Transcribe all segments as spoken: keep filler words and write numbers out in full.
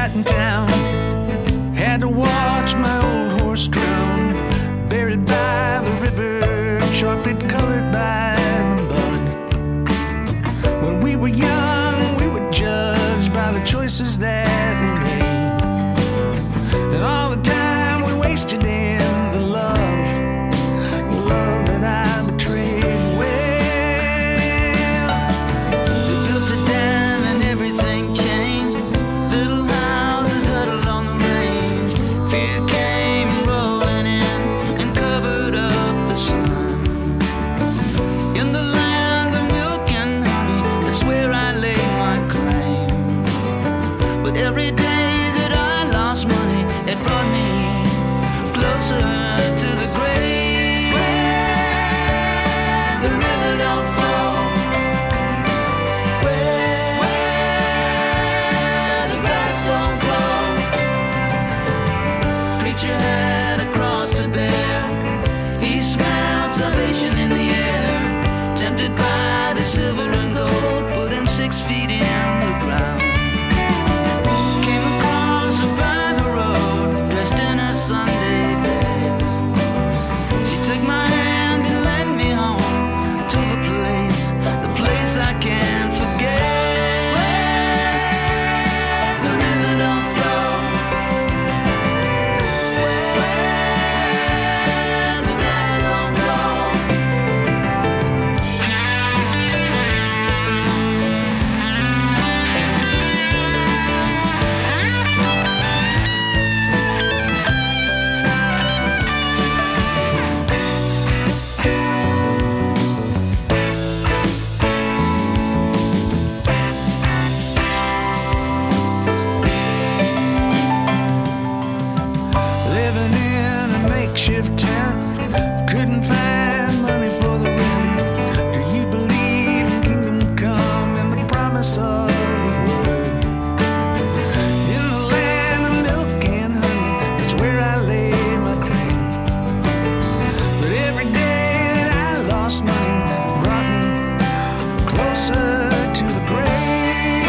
cat in town. Had to watch my old horse drown, buried by the river, chocolate colored by the bud. When we were young, we were judged by the choices that we made, and all the time we wasted in the love, the love that I betrayed. Well, they built a dam and everything changed. Little houses huddled on the range. Fear came rolling in and covered up the sun. In the land of milk and honey, that's where I laid my claim. But every day that I lost money, it brought me closer to the grave. Where the river don't flow, where, where the grass don't grow. Preacher had a cross to bear. He smelled salvation in the air. Tempted by the silver and gold, put him six feet in the ground. Came across her by the road, dressed in her Sunday best. She took my hand and led me home to the place, the place I can't forget. Where the river don't flow, where the grass don't grow. Living in a makeshift tent, couldn't find money for the rent. Do you believe in kingdom come and the promise of the word? In the land of milk and honey, that's where I lay my claim. But every day that I lost money brought me closer to the grave.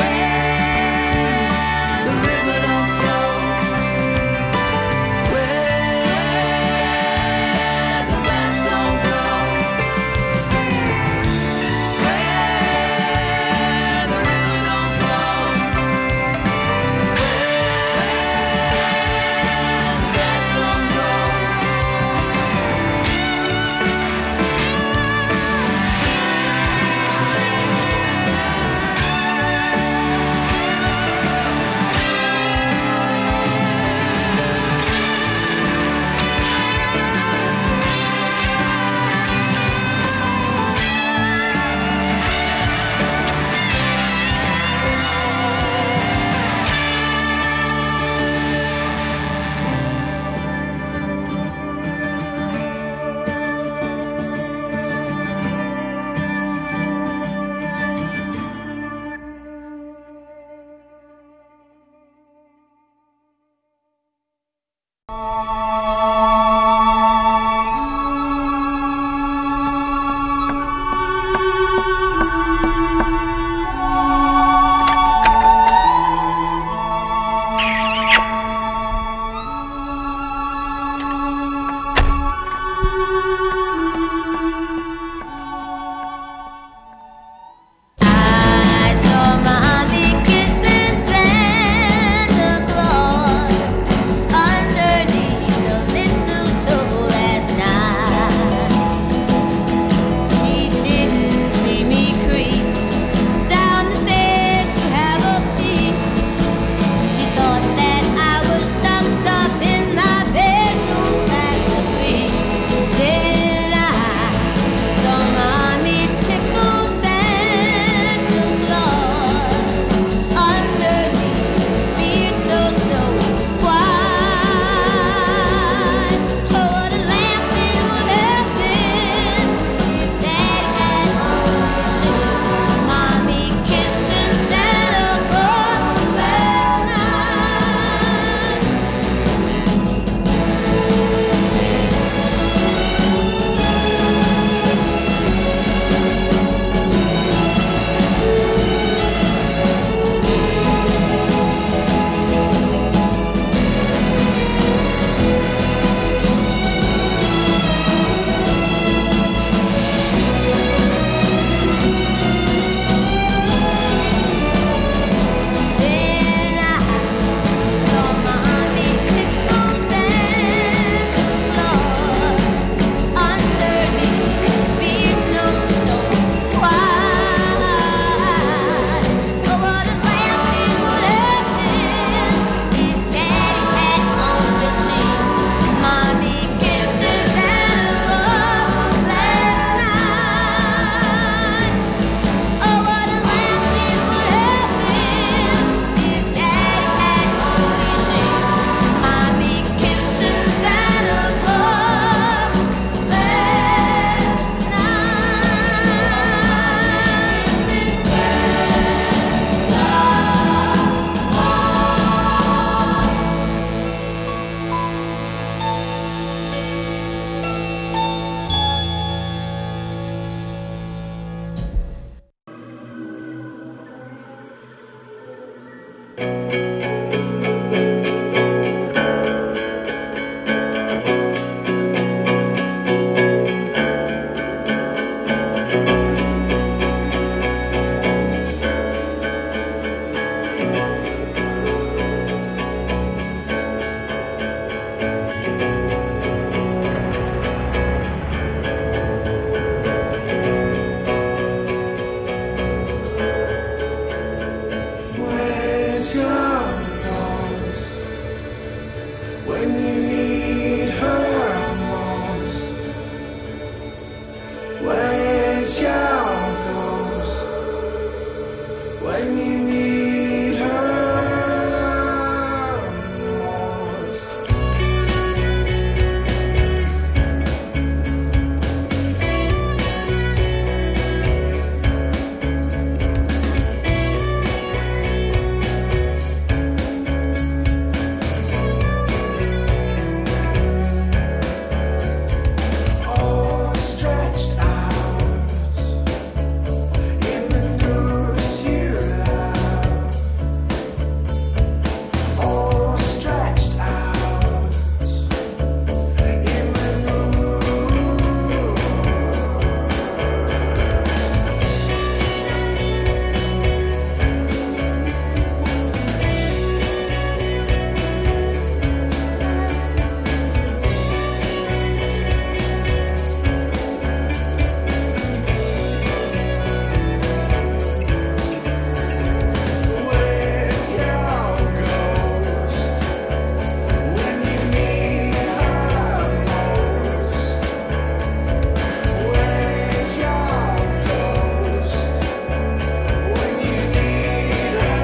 The river don't flow, where the grass don't grow. Where the river don't flow, where the grass don't grow. I saw mommy kissing Santa Claus underneath when you need her most. Where's your ghost when you need her most? All stretched out in the noose you love. All stretched out in the noose. Where's your ghost when you need her most? Where's your ghost when you need her?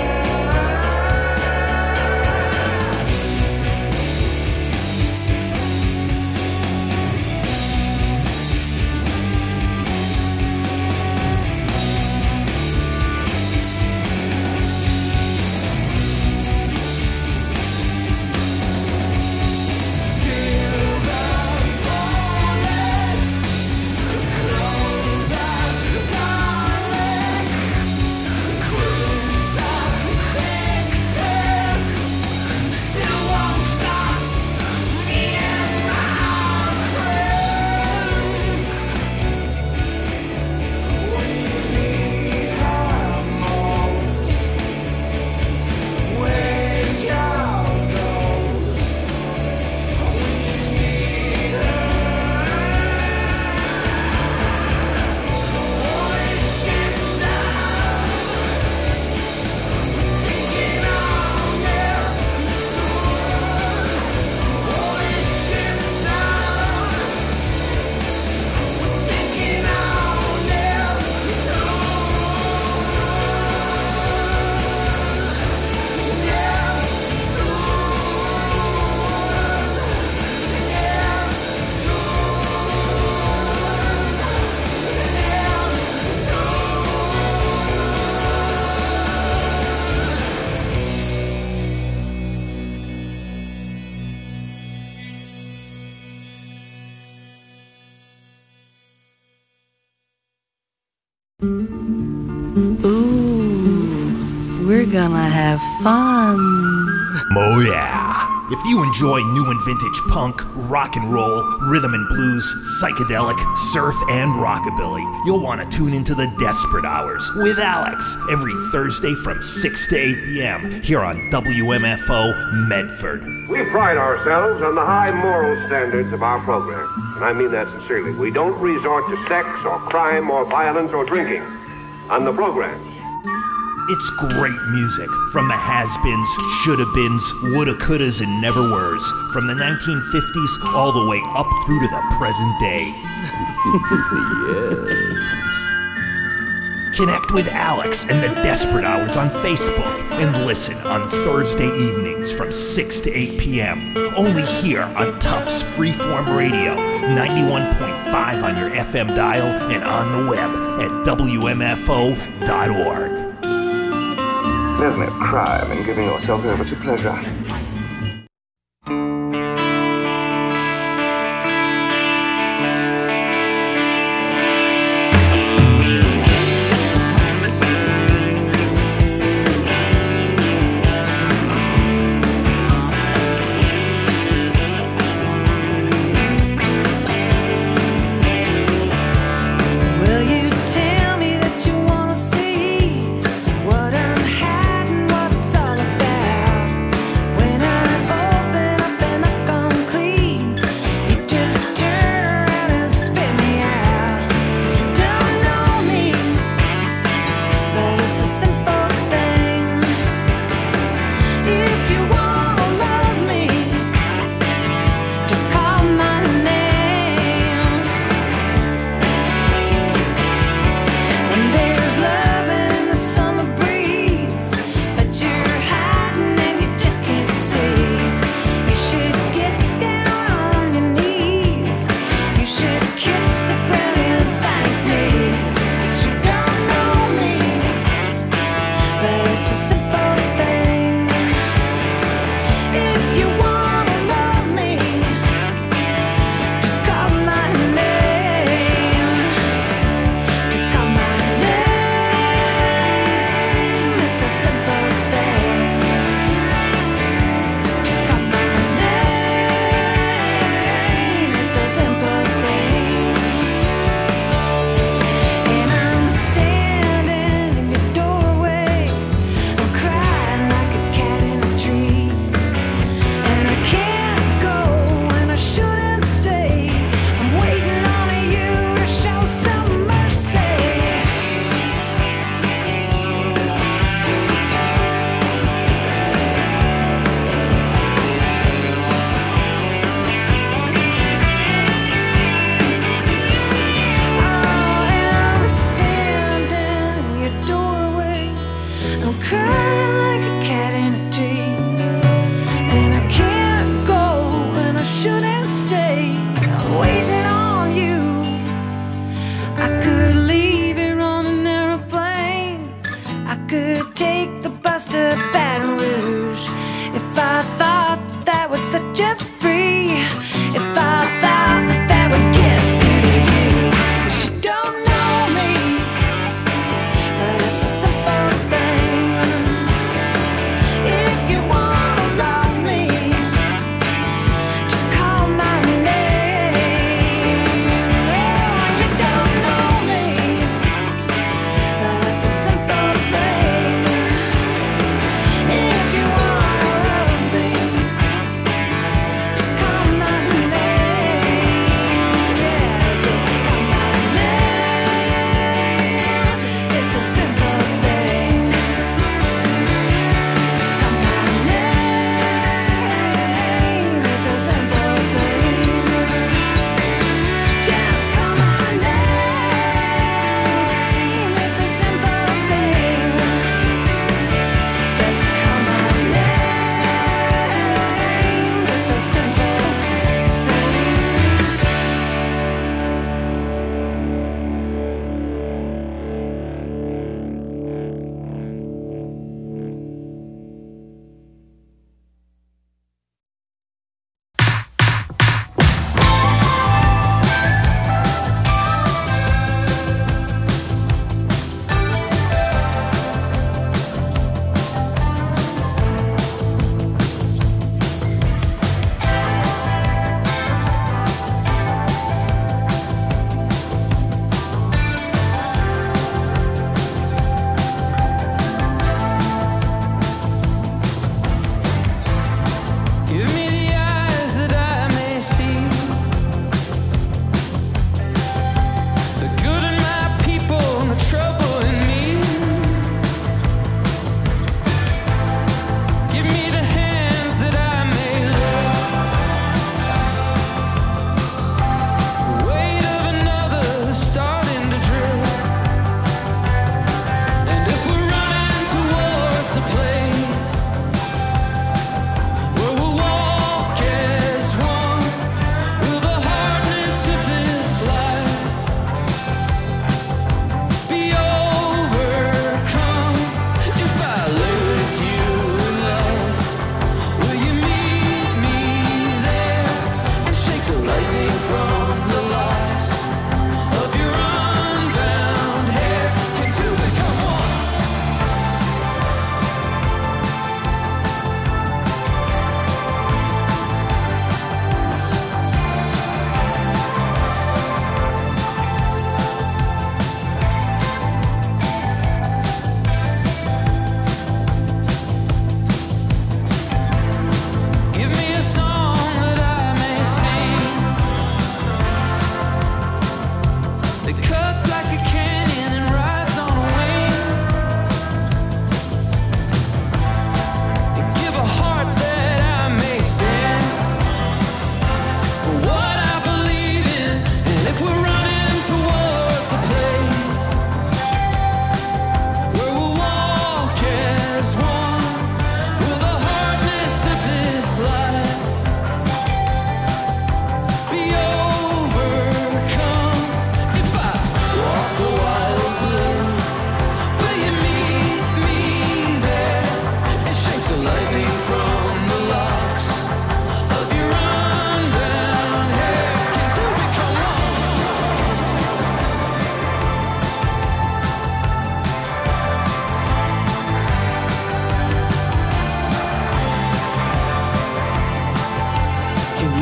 Silver bullets, close up garlic, crucifixes, still won't stop me and my friends. When you need her most, where's your ghost? When you need her, holy shit down, we're sinking on their sword. Holy shit down, we're sinking on their Ooh, we're gonna have fun. Oh yeah! If you enjoy new and vintage punk, rock and roll, rhythm and blues, psychedelic, surf, and rockabilly, you'll want to tune into the Desperate Hours with Alex every Thursday from six to eight p.m. here on W M F O Medford. We pride ourselves on the high moral standards of our program, and I mean that sincerely. We don't resort to sex or crime or violence or drinking on the programs. It's great music from the has-beens, shoulda-beens, woulda, couldas, and never-weres, from the nineteen fifties all the way up through to the present day. Connect with Alex and the Desperate Hours on Facebook and listen on Thursday evenings from six to eight p.m. only here on Tufts Freeform Radio, ninety-one point five on your F M dial and on the web at W M F O dot org. There's no crime in giving yourself over to pleasure. Will you tell me that you wanna see what I'm hiding, what it's all about? When I open up and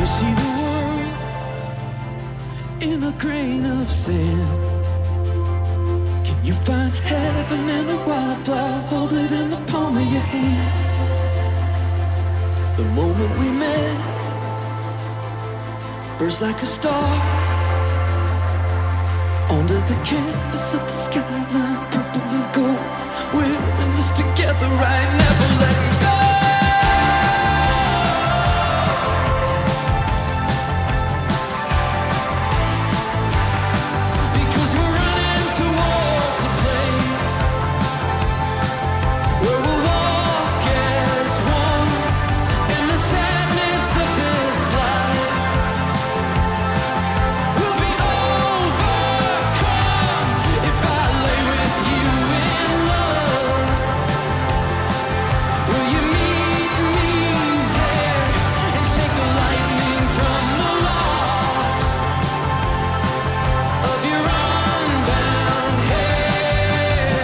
see the world in a grain of sand? Can you find heaven in a wildflower? Hold it in the palm of your hand. The moment we met burst like a star onto the canvas of the skyline, purple and gold. We're in this together, right? Never let go. Because we're running towards a place where we'll walk as one in the sadness of this life. We'll be overcome if I lay with you in love. Will you meet me there and shake the lightning from the locks of your unbound hair?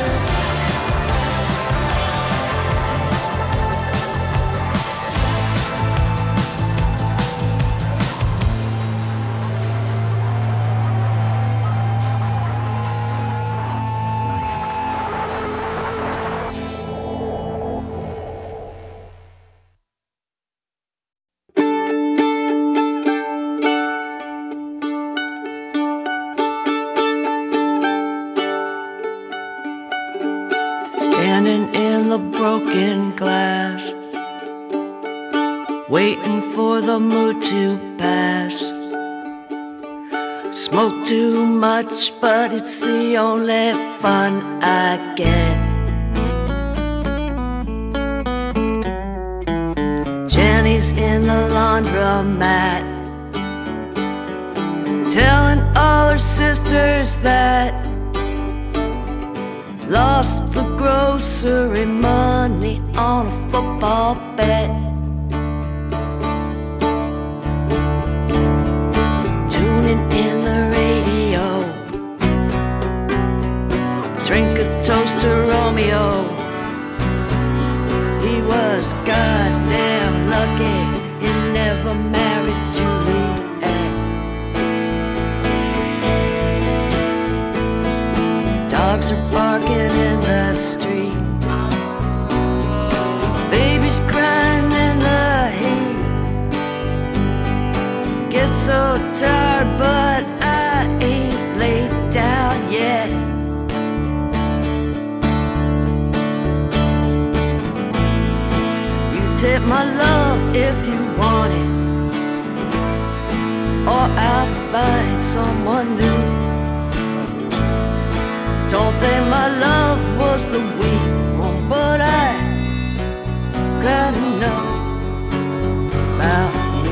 Standing in the broken glass, waiting for the mood to pass. Smoke too much, but it's the only fun I get. Jenny's in the laundromat, telling all her sisters that lost the grocery money on a football bet. Tuning in the radio, drink a toast to Romeo. He was goddamn lucky he never married Juliet. Dogs are barking in the street, babies crying in the heat. Get so tired, but I ain't laid down yet. You take my love if you want it, or I'll find someone new. Don't think my love was the weak one, but I gotta know about you.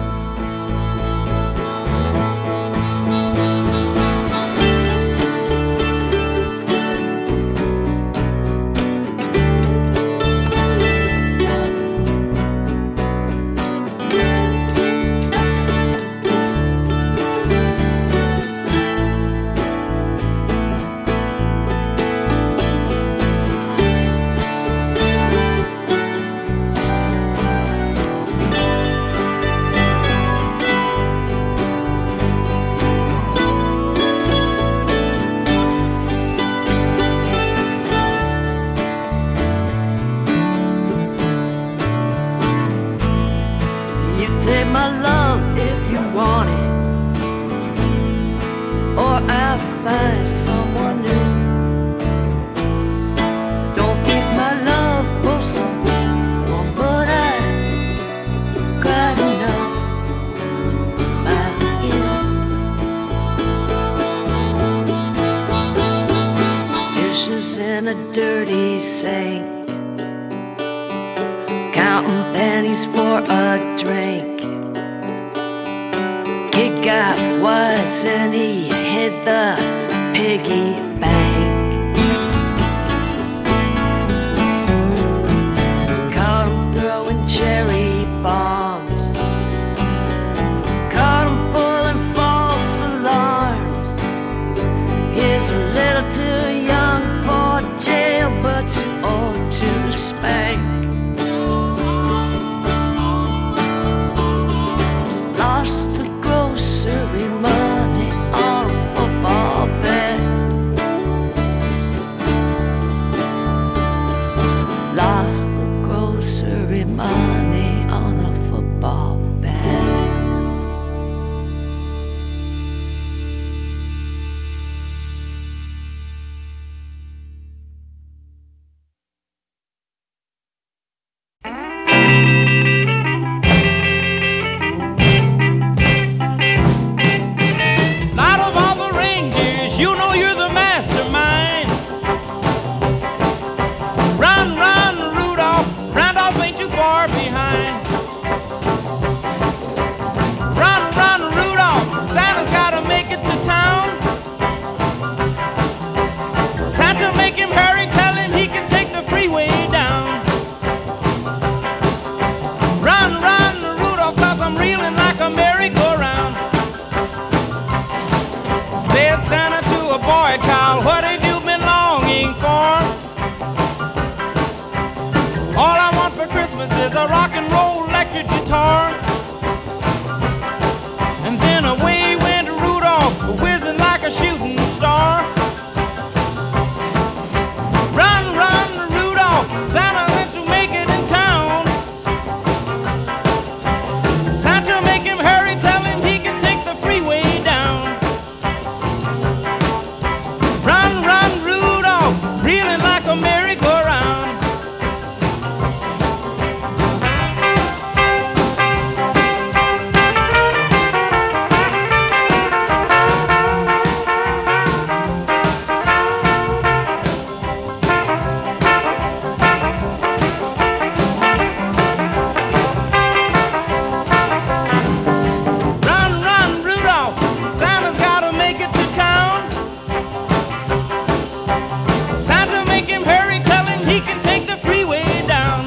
Take my love if you want it, or I'll find someone new. Don't think my love was the weak one, but I gotta know about you. Dishes in a dirty sink, counting pennies for a drink. Kid got wise and he hit the piggy bank. Caught him throwing cherry bombs, caught him pulling false alarms. He's a little too young for jail, but too old to spank. guitar. And then away went Rudolph, whizzing like a shooting star. Run, run, Rudolph, Santa wants to make it in town. Santa, make him hurry, tell him he can take the freeway down. Run, run, Rudolph, reeling like a merry-go-round. Run, run, Rudolph, Santa's gotta make it to town. Santa, make him hurry, tell him he can take the freeway down.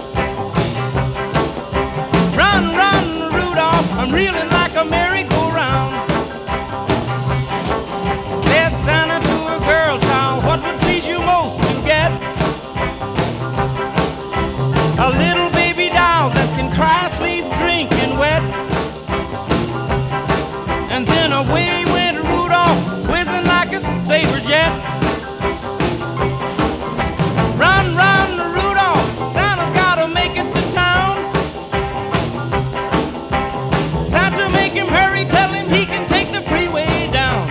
Run, run, Rudolph, I'm reeling like a merry-go-round. Said Santa to a girl child, what would please you most to get? A little baby doll that can cry, sleep, drink, and wet. And then away went Rudolph, whizzing like a saber jet. Run, run, Rudolph, Santa's gotta make it to town. Santa, make him hurry, tell him he can take the freeway down.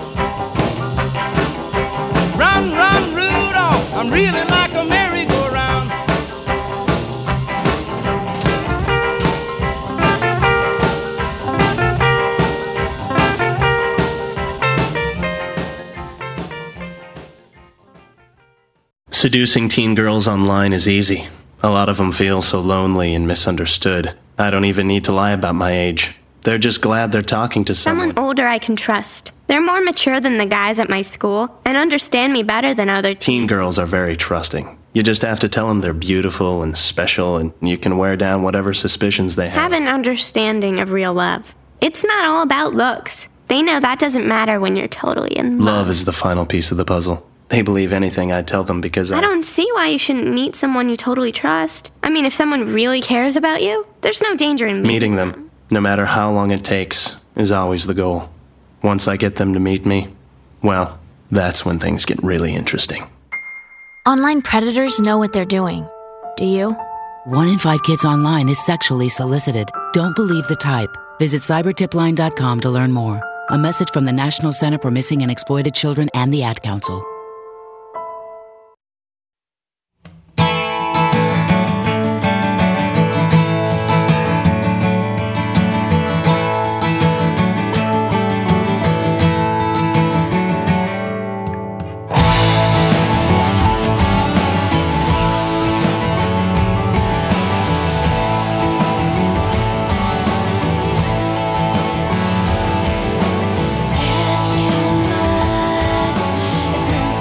Run, run, Rudolph, I'm reeling like a merry-go-round. Seducing teen girls online is easy. A lot of them feel so lonely and misunderstood. I don't even need to lie about my age. They're just glad they're talking to someone. Someone older I can trust. They're more mature than the guys at my school and understand me better than other teens. Teen girls are very trusting. You just have to tell them they're beautiful and special, and you can wear down whatever suspicions they have. Have an understanding of real love. It's not all about looks. They know that doesn't matter when you're totally in love. Love is the final piece of the puzzle. They believe anything I tell them because I... I don't see why you shouldn't meet someone you totally trust. I mean, if someone really cares about you, there's no danger in meeting, Meeting them, no matter how long it takes, is always the goal. Once I get them to meet me, well, that's when things get really interesting. Online predators know what they're doing. Do you? One in five kids online is sexually solicited. Don't believe the type. Visit cyber tip line dot com to learn more. A message from the National Center for Missing and Exploited Children and the Ad Council. Asking much,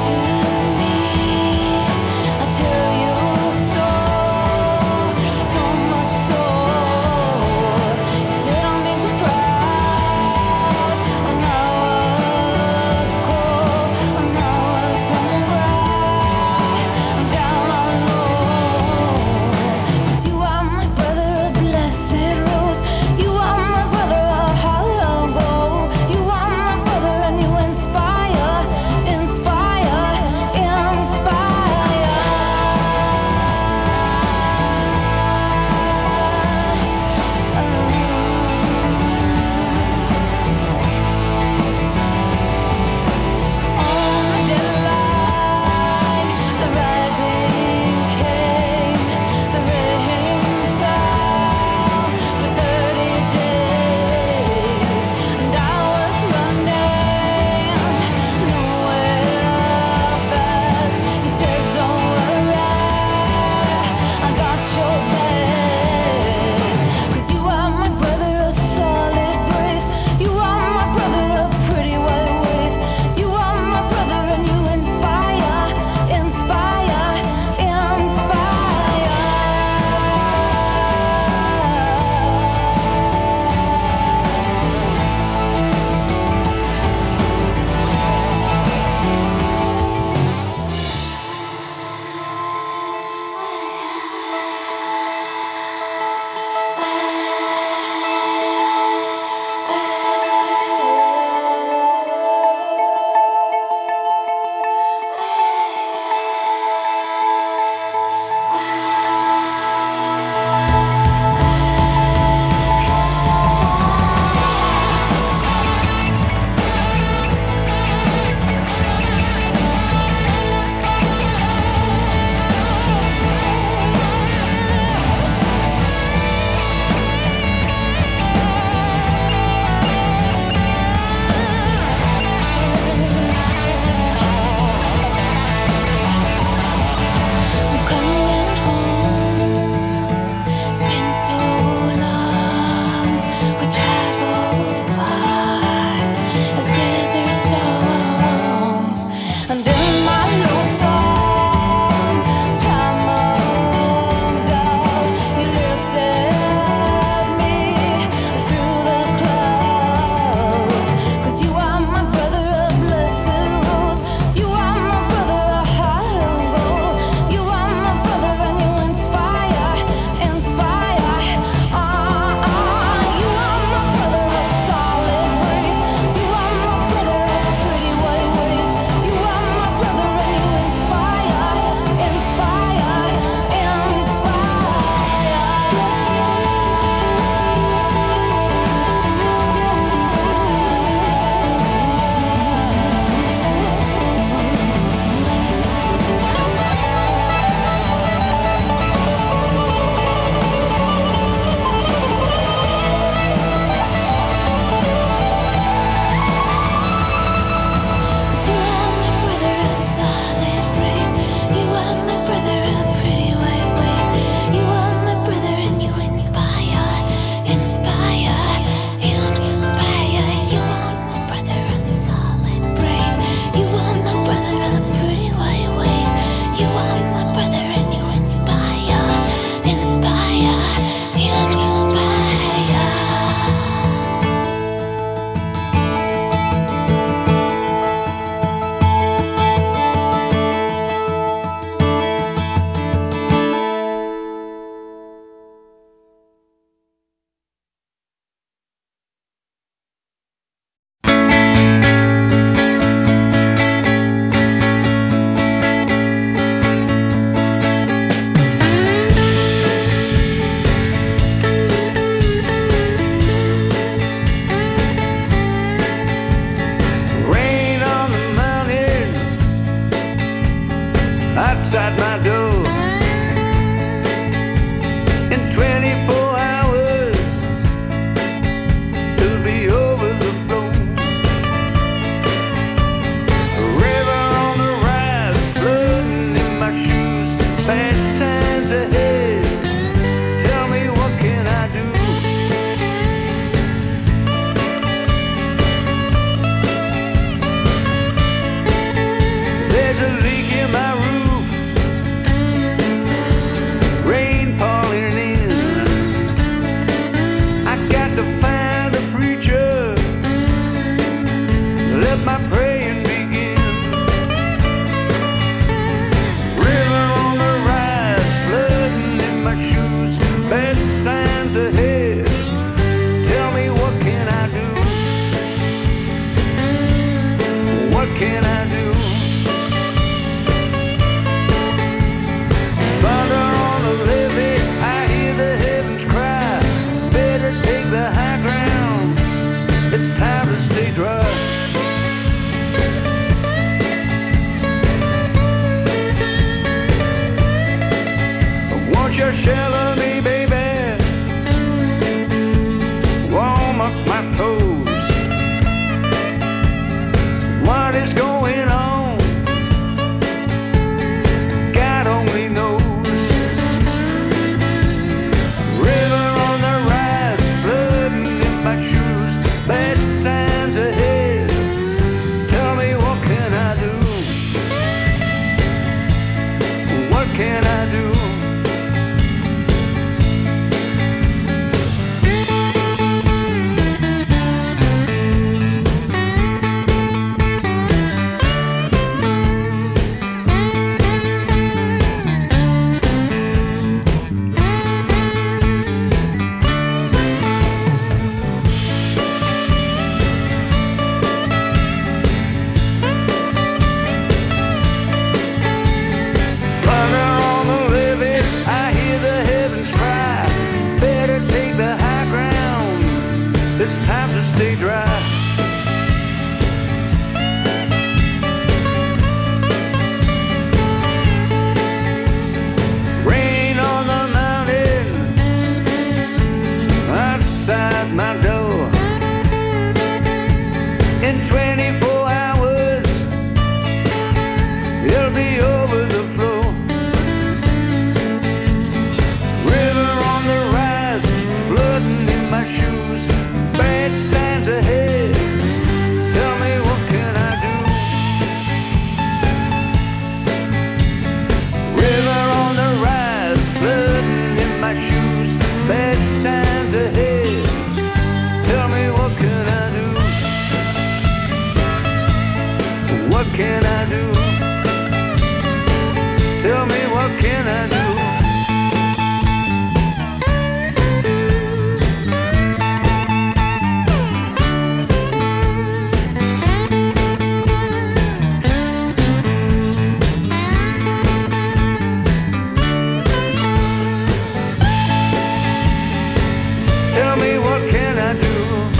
what can I do?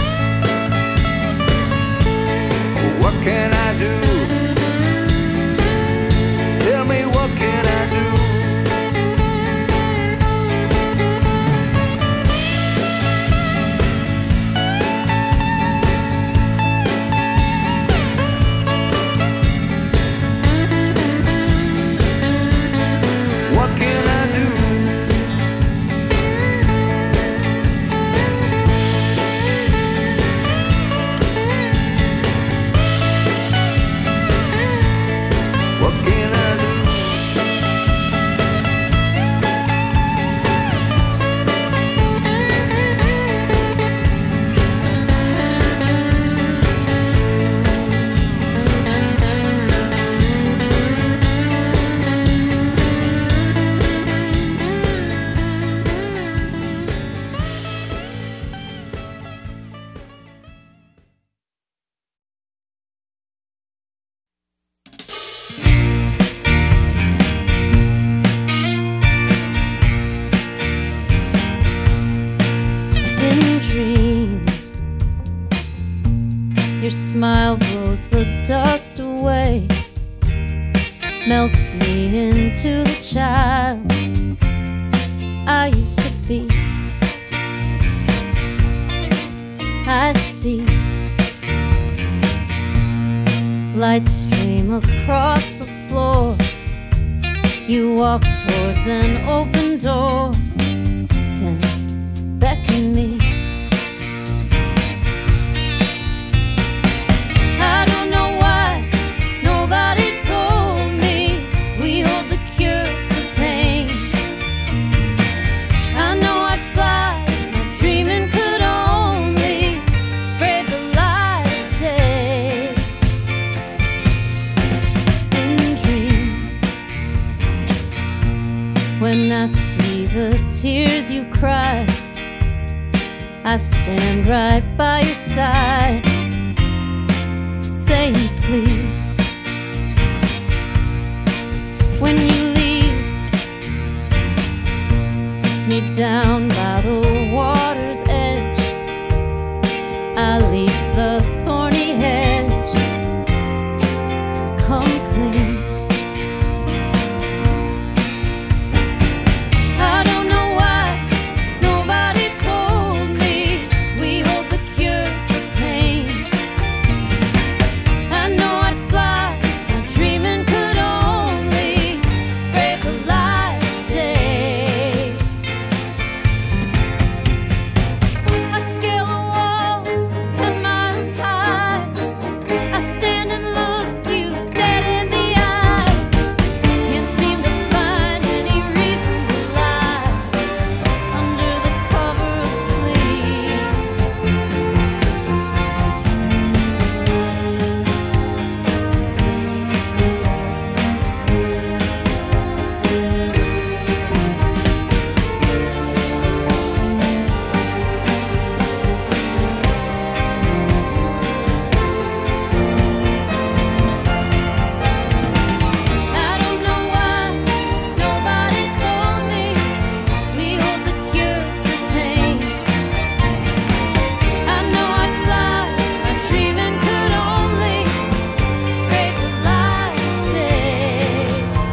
What can I do? Tell me what can I do? What can I do? What can I do? In dreams, your smile blows the dust away, melts me into the child I used to be. I see light stream across the floor. You walk towards an open door, then beckon me. I don't know why nobody told me we hold the cure for pain. I know I'd fly if my dreaming could only brave the light of day. In dreams, when I see the tears you cry, I stand right by your side, saying please. When you lead me down by the water's edge, I leap the thorny hedge, come clean. I don't know why nobody told me we hold the cure for pain. I know I'd fly if my dreaming could only brave the light of day. I scale a wall ten miles high. I stand and look you dead in the eye. Can't seem to find any reason to lie under the cover of sleep. I don't know why nobody told me we hold the cure for pain. I know I'd fly if my dreaming could only brave the light of day.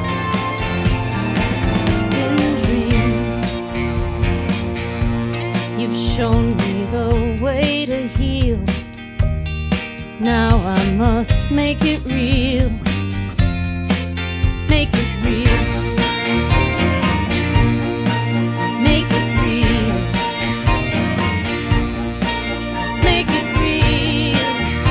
In dreams, you've shown me the way to heal. Now I must make it real. Make it real. Make it real. Make it real.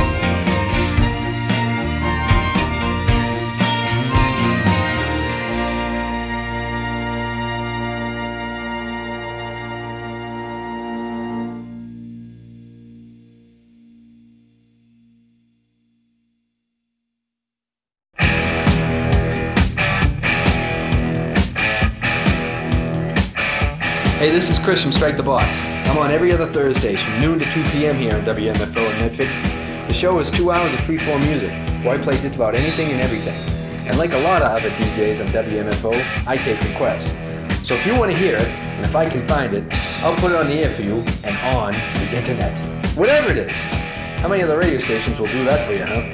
Hey, this is Chris from Strike the Box. I'm on every other Thursdays from noon to two p m here on W M F O in Medford. The show is two hours of free-form music, where I play just about anything and everything. And like a lot of other D Js on W M F O, I take requests. So if you want to hear it, and if I can find it, I'll put it on the air for you and on the internet. Whatever it is. How many of the radio stations will do that for you, huh?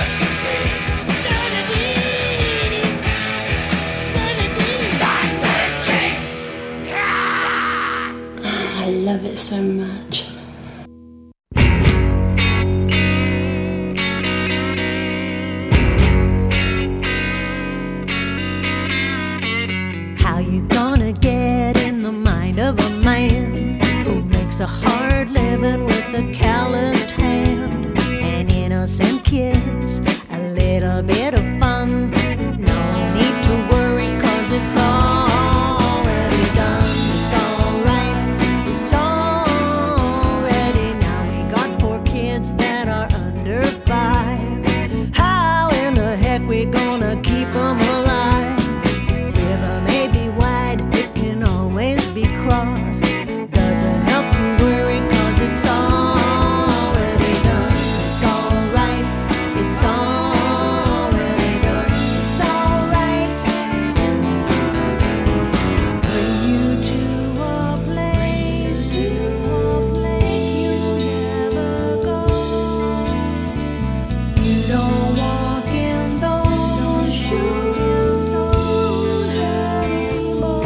I love it so much. How you gonna get in the mind of a man who makes a hard living with a calloused hand? An innocent kiss, a little bit of fun. No need to worry, cause it's already done. It's alright, it's already now. We got four kids that are under five. How in the heck we gonna keep them alive? River may be wide, it can always be crossed. Doesn't help to worry, cause it's already done. It's alright, it's already done. It's alright. Bring you to a place, to a place you never go. You don't walk in those shoes anymore.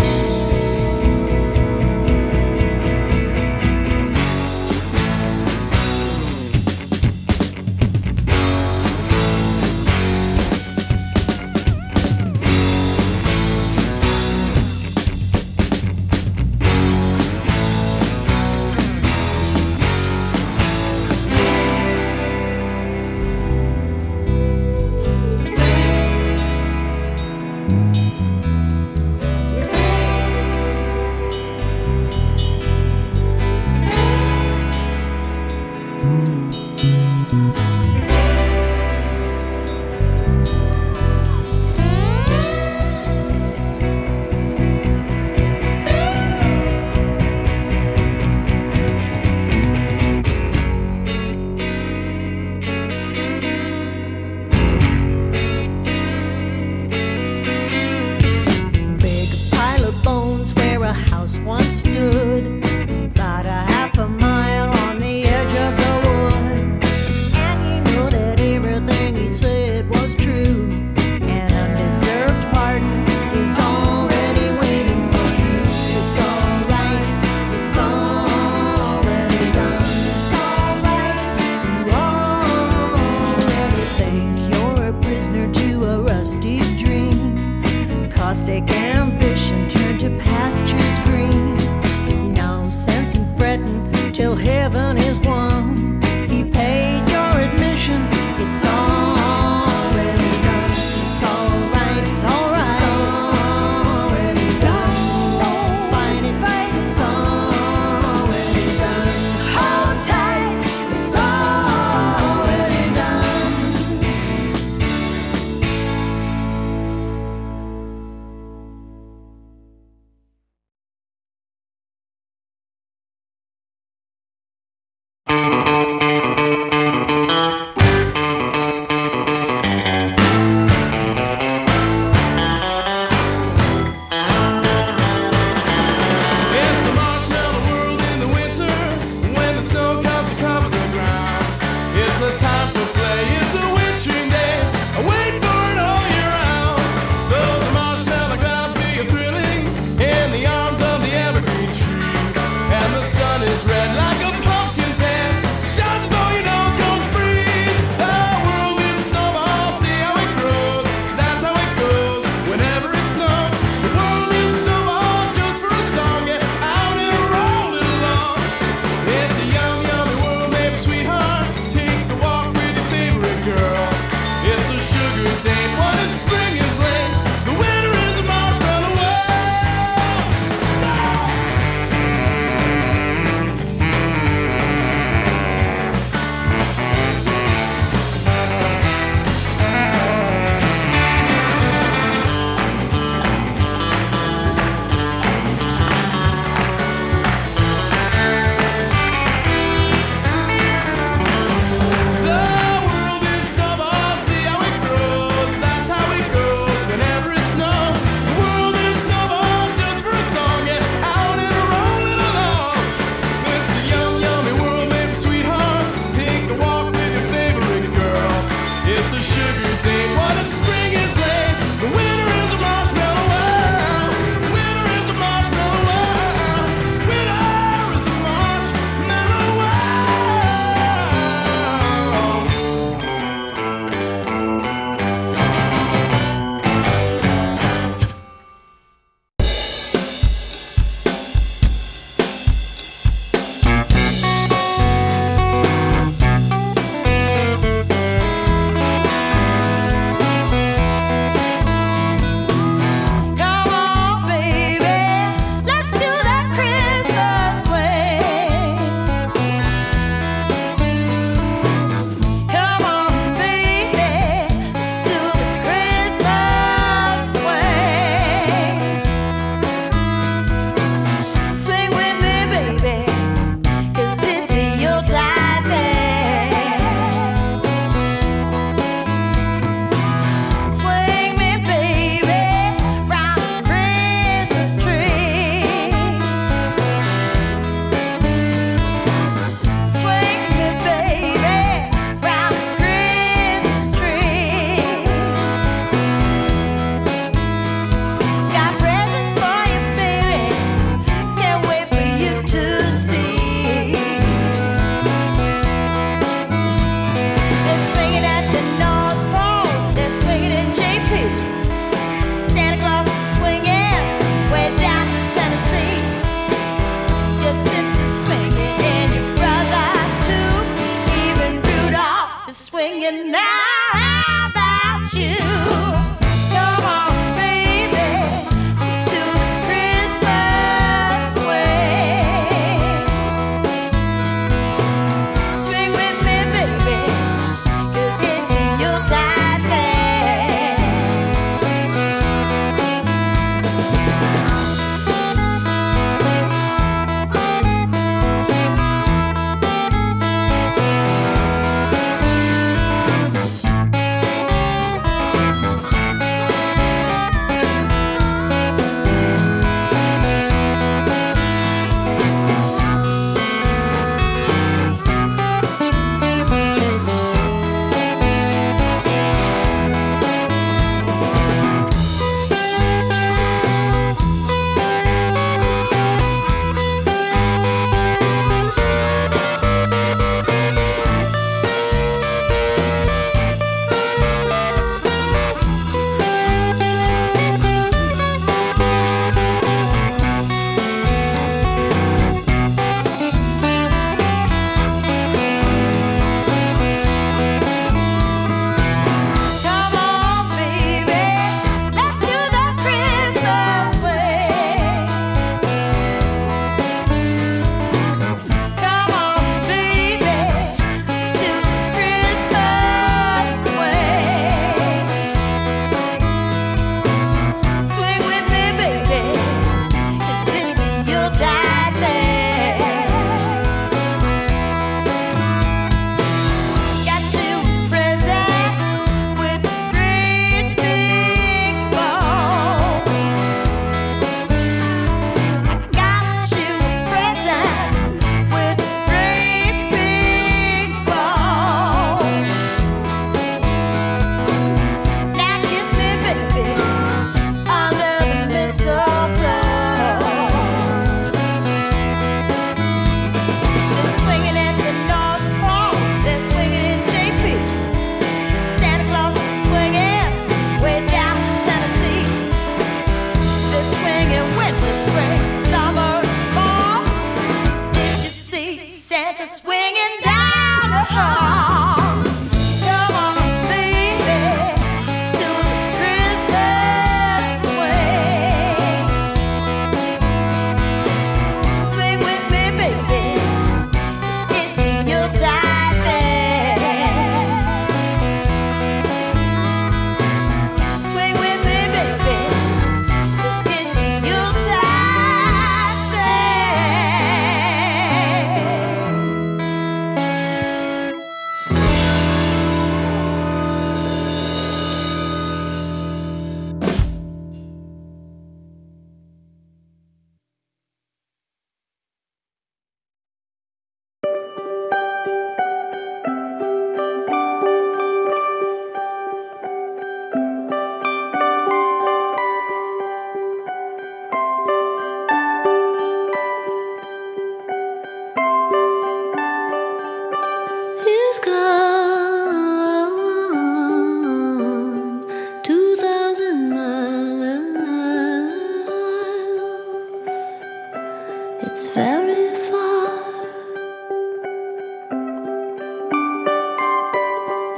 Big pile of bones where a house once stood. About a half a mile on the edge of the wood. And you know that everything he said was true. An undeserved pardon is already waiting for you. It's alright, it's already done. It's alright, you already think you're a prisoner to a rusty dream. Caustic ambition turned to pastures green. No sense in fretting till heaven is won. He paid your admission. It's already done. It's alright. It's alright. It's already done. Don't fight it, fight it. It's already done. Hold tight. It's already done.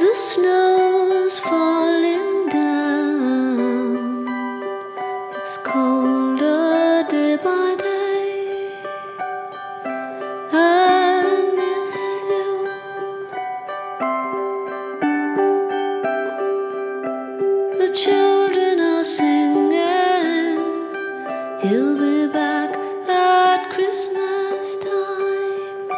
The snow's falling down. It's colder day by day. I miss you. The children are singing. He'll be back at Christmas time.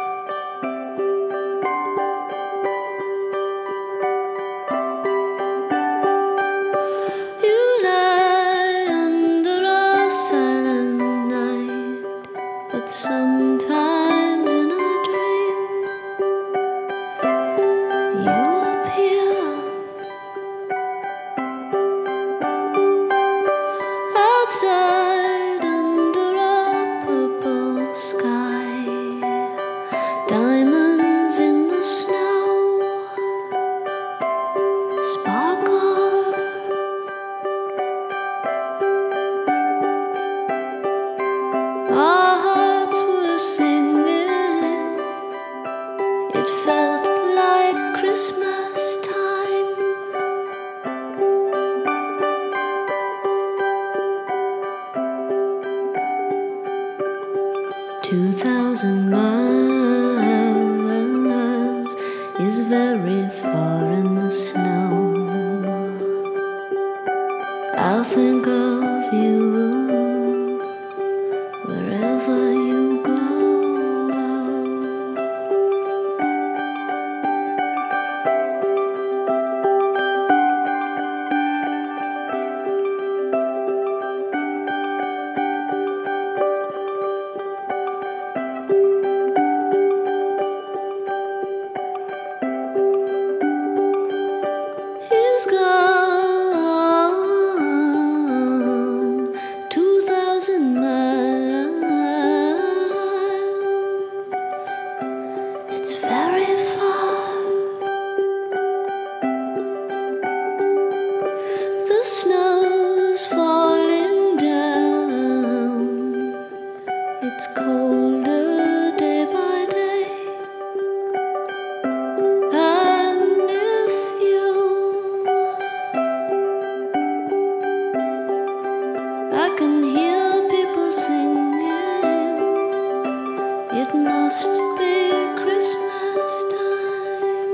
You lie under a silent night, but sometimes in a dream you appear outside under a purple sky. Diamonds in the snow sparkle. Our hearts were singing. It felt like Christmas time. Two thousand miles is very far in the snow. I'll think of you wherever you go. He's gone two thousand miles. It's very far. The snow's falling down. It's colder day by day. I miss you. I can hear people singing. It must be Christmas time.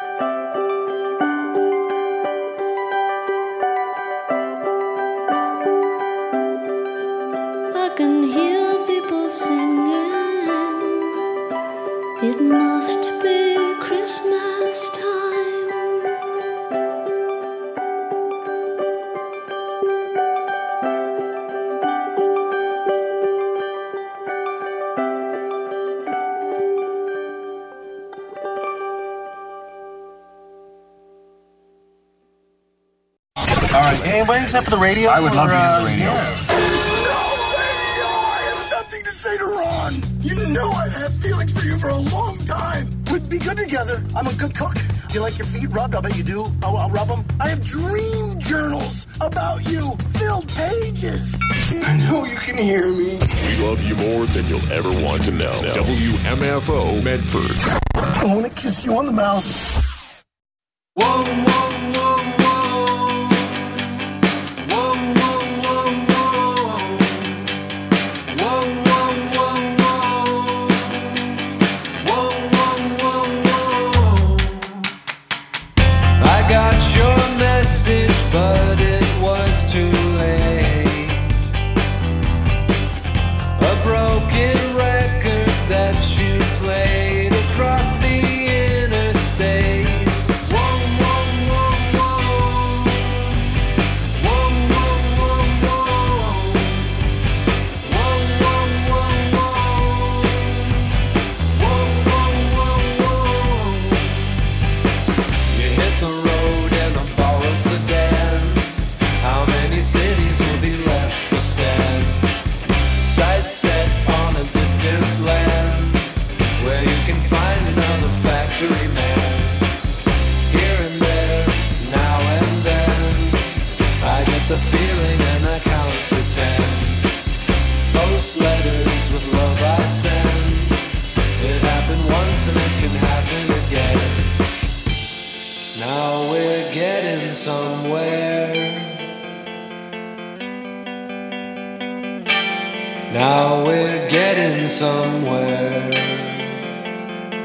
I can hear people singing. It must be Christmas time. All right, anybody except for the radio? I would love or, to hear uh, the radio. yeah. I have something to say to Ron. You know I've had feelings for you for a long time. We'd be good together. I'm a good cook. You like your feet rubbed? I bet you do. I'll, I'll rub them. I have dream journals about you. Filled pages. I know you can hear me. We love you more than you'll ever want to know. W M F O Medford. I want to kiss you on the mouth. Whoa, whoa, whoa, whoa. Whoa, whoa, whoa, whoa. Whoa, whoa, whoa, whoa. Whoa, whoa, whoa, whoa. I got your message, but it was too late. A broken record that you played across the interstate. Whoa, whoa, whoa, whoa. Whoa, whoa, whoa, whoa. Whoa, whoa, whoa, whoa. Whoa, whoa, whoa, whoa. You hit the road in a borrowed sedan. How many cities will be left to stand? Sights set on a distant land where you can find another factory man. Here and there, now and then, I get the feeling and I count to ten. Post letters with love I send. It happened once and it can happen again. Now somewhere. Now we're getting somewhere.